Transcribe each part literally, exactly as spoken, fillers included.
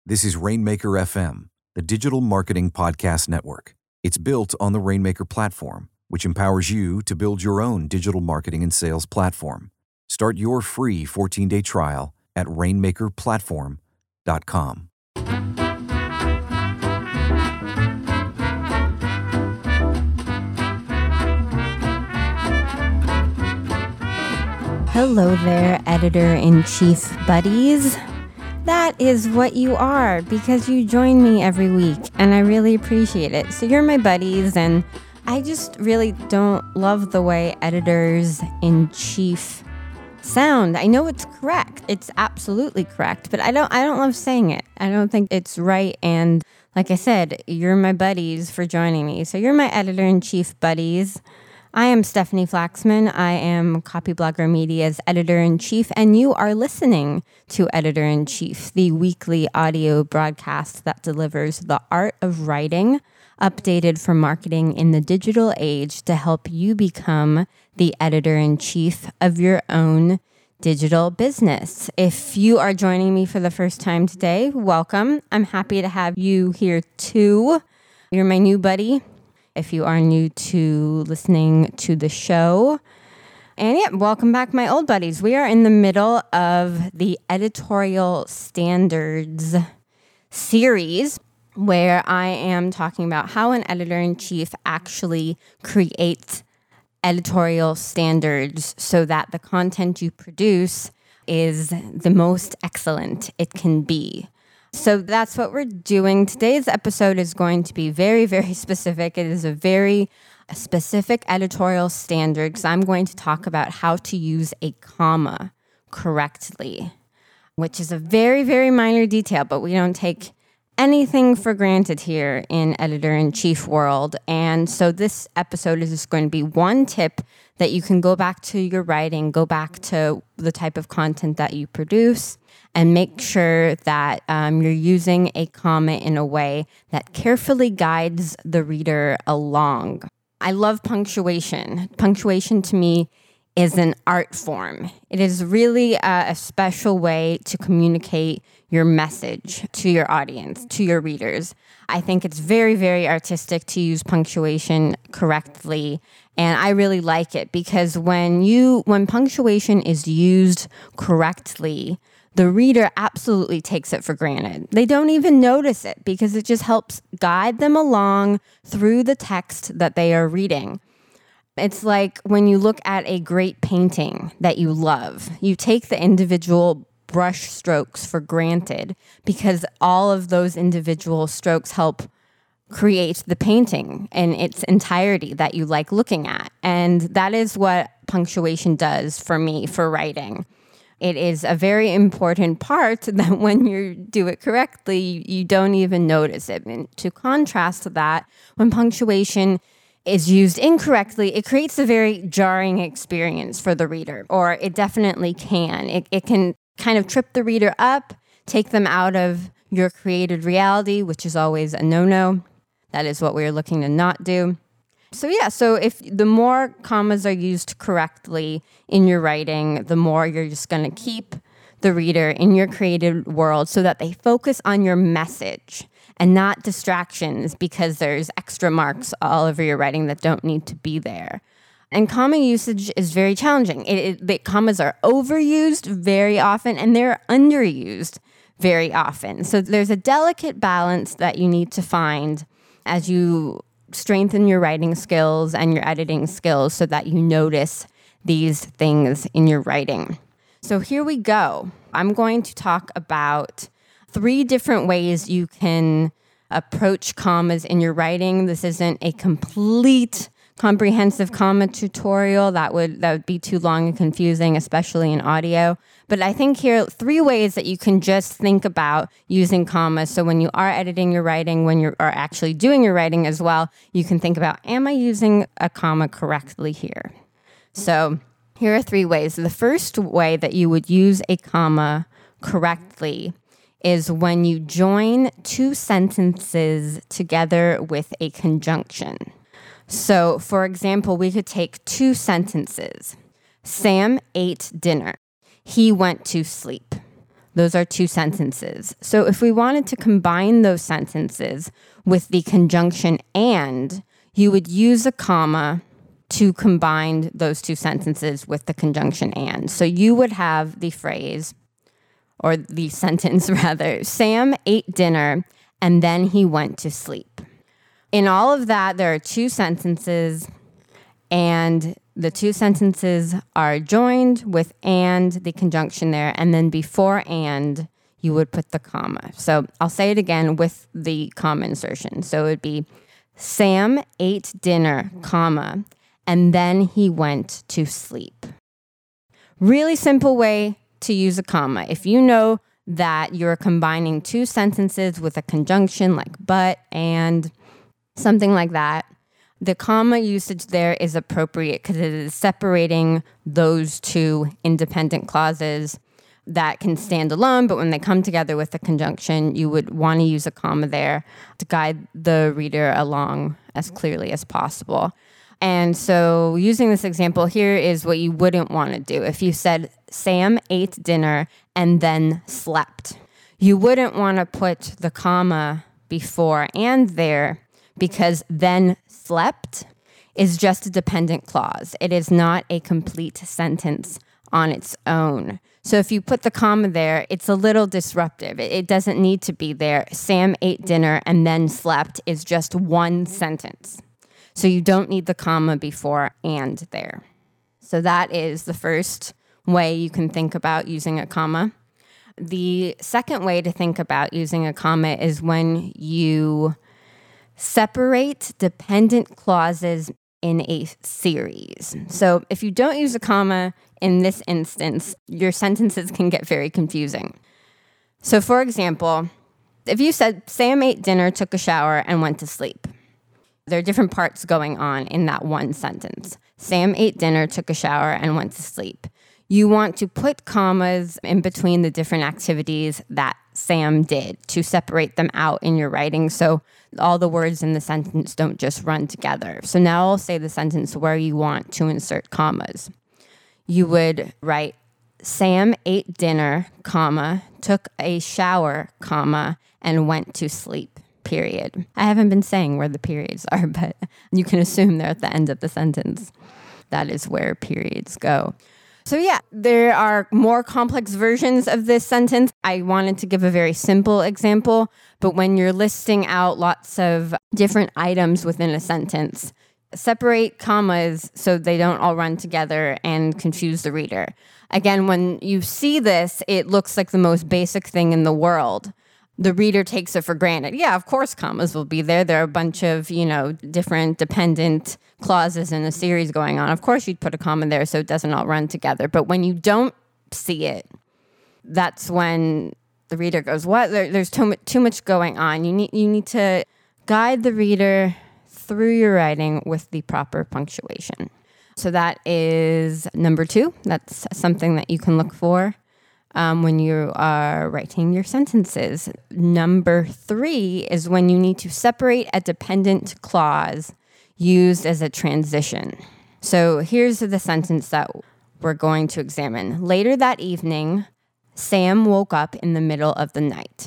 This is Rainmaker F M, the digital marketing podcast network. It's built on the Rainmaker platform, which empowers you to build your own digital marketing and sales platform. Start your free fourteen-day trial at rainmaker platform dot com. Hello there, editor-in-chief buddies. That is what you are because you join me every week, and I really appreciate it. So you're my buddies, and I just really don't love the way editors-in-chief sound. I know it's correct. It's absolutely correct, but I don't I don't love saying it. I don't think it's right, and like I said, you're my buddies for joining me. So you're my editor-in-chief buddies. I am Stephanie Flaxman. I am Copyblogger Media's editor-in-chief, and you are listening to Editor-in-Chief, the weekly audio broadcast that delivers the art of writing, updated for marketing in the digital age to help you become the editor-in-chief of your own digital business. If you are joining me for the first time today, welcome. I'm happy to have you here too. You're my new buddy. If you are new to listening to the show. And yeah, welcome back, my old buddies. We are in the middle of the editorial standards series where I am talking about how an editor-in-chief actually creates editorial standards so that the content you produce is the most excellent it can be. So that's what we're doing. Today's episode is going to be very, very specific. It is a very specific editorial standard because I'm going to talk about how to use a comma correctly, which is a very, very minor detail, but we don't take anything for granted here in editor-in-chief world. And so this episode is just going to be one tip that you can go back to your writing, go back to the type of content that you produce, and make sure that um, you're using a comma in a way that carefully guides the reader along. I love punctuation. Punctuation to me is an art form. It is really a, a special way to communicate your message to your audience, to your readers. I think it's very, very artistic to use punctuation correctly, and I really like it because when you when punctuation is used correctly, the reader absolutely takes it for granted. They don't even notice it because it just helps guide them along through the text that they are reading. It's like when you look at a great painting that you love, you take the individual brush strokes for granted because all of those individual strokes help create the painting in its entirety that you like looking at. And that is what punctuation does for me for writing. It is a very important part that when you do it correctly, you don't even notice it. And to contrast to that, when punctuation is used incorrectly, it creates a very jarring experience for the reader, or it definitely can. It, it can kind of trip the reader up, take them out of your created reality, which is always a no-no. That is what we're looking to not do. So yeah, so if the more commas are used correctly in your writing, the more you're just going to keep the reader in your created world so that they focus on your message and not distractions because there's extra marks all over your writing that don't need to be there. And comma usage is very challenging. It, it, the commas are overused very often and they're underused very often. So there's a delicate balance that you need to find as you strengthen your writing skills and your editing skills so that you notice these things in your writing. So here we go. I'm going to talk about three different ways you can approach commas in your writing. This isn't a complete comprehensive comma tutorial. That would that would be too long and confusing, especially in audio. But I think here are three ways that you can just think about using commas. So when you are editing your writing, when you are actually doing your writing as well, you can think about, am I using a comma correctly here? So here are three ways. The first way that you would use a comma correctly is when you join two sentences together with a conjunction. So, for example, we could take two sentences. Sam ate dinner. He went to sleep. Those are two sentences. So if we wanted to combine those sentences with the conjunction and, you would use a comma to combine those two sentences with the conjunction and. So you would have the phrase, or the sentence rather, Sam ate dinner and then he went to sleep. In all of that, there are two sentences, and the two sentences are joined with and, the conjunction there, and then before and, you would put the comma. So I'll say it again with the comma insertion. So it would be Sam ate dinner, comma, and then he went to sleep. Really simple way to use a comma. If you know that you're combining two sentences with a conjunction like but, and, something like that, the comma usage there is appropriate because it is separating those two independent clauses that can stand alone, but when they come together with a conjunction, you would want to use a comma there to guide the reader along as clearly as possible. And so using this example here is what you wouldn't want to do. If you said Sam ate dinner and then slept, you wouldn't want to put the comma before and there, because then slept is just a dependent clause. It is not a complete sentence on its own. So if you put the comma there, it's a little disruptive. It, it doesn't need to be there. Sam ate dinner and then slept is just one sentence. So you don't need the comma before and there. So that is the first way you can think about using a comma. The second way to think about using a comma is when you separate dependent clauses in a series. So if you don't use a comma in this instance, your sentences can get very confusing. So for example, if you said, Sam ate dinner, took a shower, and went to sleep, there are different parts going on in that one sentence. Sam ate dinner, took a shower, and went to sleep. You want to put commas in between the different activities that Sam did to separate them out in your writing so all the words in the sentence don't just run together. So now I'll say the sentence where you want to insert commas. You would write, Sam ate dinner, comma, took a shower, comma, and went to sleep, period. I haven't been saying where the periods are, but you can assume they're at the end of the sentence. That is where periods go. So yeah, there are more complex versions of this sentence. I wanted to give a very simple example, but when you're listing out lots of different items within a sentence, separate commas so they don't all run together and confuse the reader. Again, when you see this, it looks like the most basic thing in the world. The reader takes it for granted. Yeah, of course commas will be there. There are a bunch of, you know, different dependent clauses in a series going on. Of course you'd put a comma there so it doesn't all run together. But when you don't see it, that's when the reader goes, what? There, there's too much, too much going on. You need, you need to guide the reader through your writing with the proper punctuation. So that is number two. That's something that you can look for Um, when you are writing your sentences. Number three is when you need to separate a dependent clause used as a transition. So here's the sentence that we're going to examine. Later that evening, Sam woke up in the middle of the night.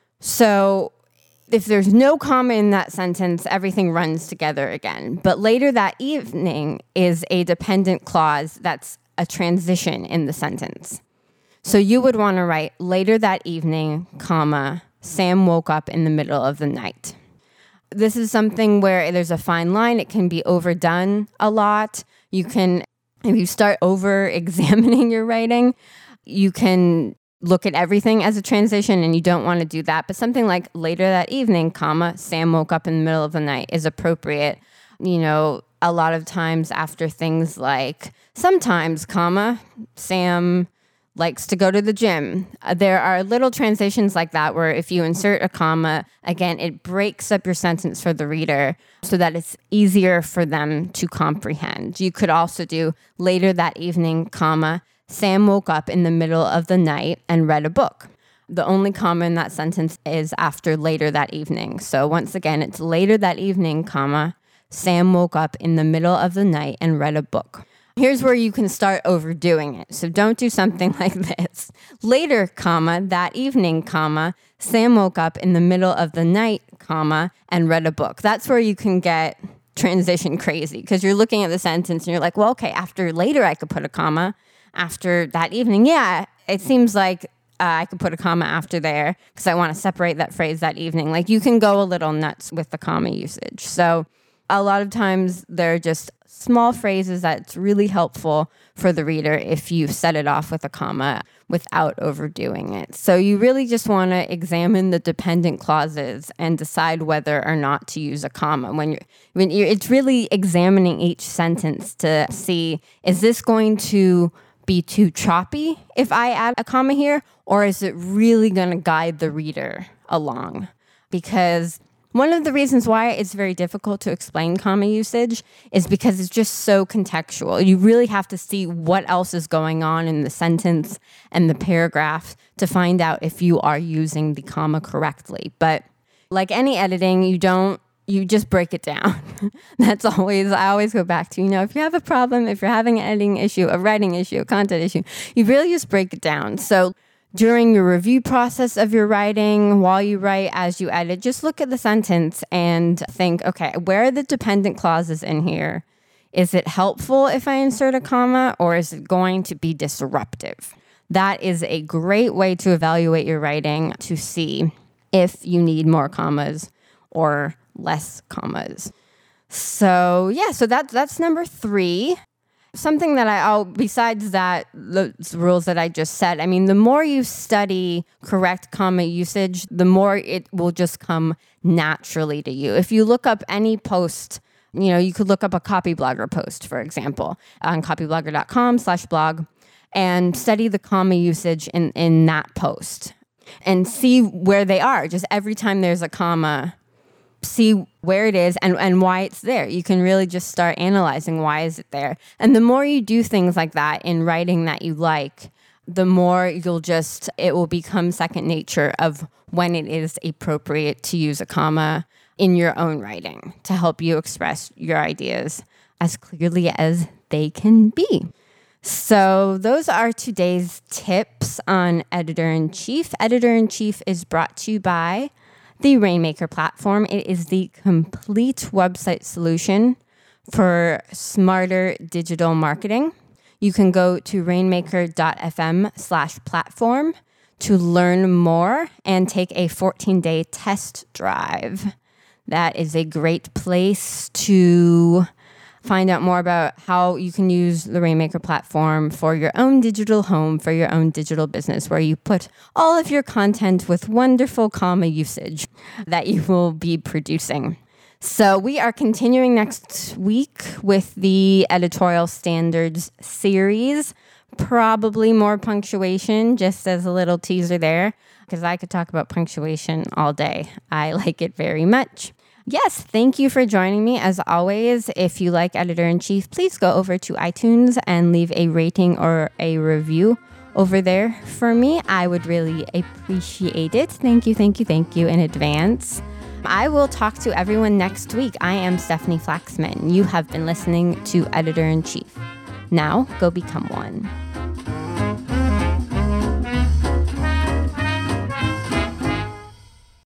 So if there's no comma in that sentence, everything runs together again. But later that evening is a dependent clause that's a transition in the sentence. So you would want to write, later that evening, comma, Sam woke up in the middle of the night. This is something where there's a fine line. It can be overdone a lot. You can, if you start over-examining your writing, you can look at everything as a transition, and you don't want to do that. But something like, later that evening, comma, Sam woke up in the middle of the night is appropriate. You know, a lot of times after things like, sometimes, comma, Sam likes to go to the gym. Uh, there are little transitions like that where if you insert a comma, again, it breaks up your sentence for the reader so that it's easier for them to comprehend. You could also do later that evening, comma, Sam woke up in the middle of the night and read a book. The only comma in that sentence is after later that evening. So once again, it's later that evening, comma, Sam woke up in the middle of the night and read a book. Here's where you can start overdoing it. So don't do something like this. Later, comma, that evening, comma, Sam woke up in the middle of the night, comma, and read a book. That's where you can get transition crazy because you're looking at the sentence and you're like, well, okay, after later I could put a comma. After that evening, yeah, it seems like uh, I could put a comma after there because I want to separate that phrase that evening. Like you can go a little nuts with the comma usage. So a lot of times they're just small phrases that's really helpful for the reader if you set it off with a comma without overdoing it. So you really just want to examine the dependent clauses and decide whether or not to use a comma. When you're, when you're, it's really examining each sentence to see, is this going to be too choppy if I add a comma here, or is it really going to guide the reader along? Because one of the reasons why it's very difficult to explain comma usage is because it's just so contextual. You really have to see what else is going on in the sentence and the paragraph to find out if you are using the comma correctly. But like any editing, you don't You just break it down. That's always, I always go back to, you know, if you have a problem, if you're having an editing issue, a writing issue, a content issue, you really just break it down. So during your review process of your writing, while you write, as you edit, just look at the sentence and think, okay, where are the dependent clauses in here? Is it helpful if I insert a comma, or is it going to be disruptive? That is a great way to evaluate your writing to see if you need more commas or less commas. So yeah, so that's that's number three. Something that I, oh, besides that, those rules that I just said, I mean, the more you study correct comma usage, the more it will just come naturally to you. If you look up any post, you know, you could look up a Copyblogger post, for example, on copyblogger.com slash blog, and study the comma usage in, in that post and see where they are. Just every time there's a comma, see where it is and, and why it's there. You can really just start analyzing why is it there. And the more you do things like that in writing that you like, the more you'll just, it will become second nature of when it is appropriate to use a comma in your own writing to help you express your ideas as clearly as they can be. So those are today's tips on Editor-in-Chief. Editor-in-Chief is brought to you by the Rainmaker platform. It is the complete website solution for smarter digital marketing. You can go to rainmaker.fm slash platform to learn more and take a fourteen-day test drive. That is a great place to find out more about how you can use the Rainmaker platform for your own digital home, for your own digital business, where you put all of your content with wonderful comma usage that you will be producing. So we are continuing next week with the editorial standards series, probably more punctuation, just as a little teaser there, because I could talk about punctuation all day. I like it very much. Yes, thank you for joining me. As always, if you like Editor-in-Chief, please go over to iTunes and leave a rating or a review over there for me. I would really appreciate it. Thank you, thank you, thank you in advance. I will talk to everyone next week. I am Stephanie Flaxman. You have been listening to Editor-in-Chief. Now, go become one.